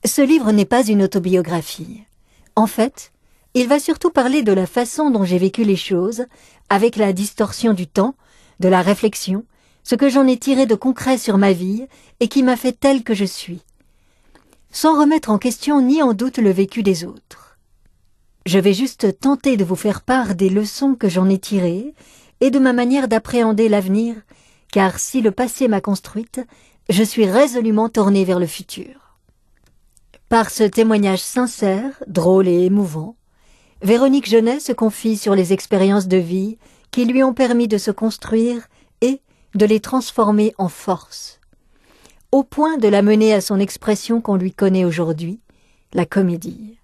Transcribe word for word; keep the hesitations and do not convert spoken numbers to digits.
Ce livre n'est pas une autobiographie. En fait, il va surtout parler de la façon dont j'ai vécu les choses, avec la distorsion du temps, de la réflexion, ce que j'en ai tiré de concret sur ma vie et qui m'a fait telle que je suis, sans remettre en question ni en doute le vécu des autres. Je vais juste tenter de vous faire part des leçons que j'en ai tirées et de ma manière d'appréhender l'avenir, car si le passé m'a construite, je suis résolument tournée vers le futur. Par ce témoignage sincère, drôle et émouvant, Véronique Genet se confie sur les expériences de vie qui lui ont permis de se construire et de les transformer en force, au point de la mener à son expression qu'on lui connaît aujourd'hui, la comédie.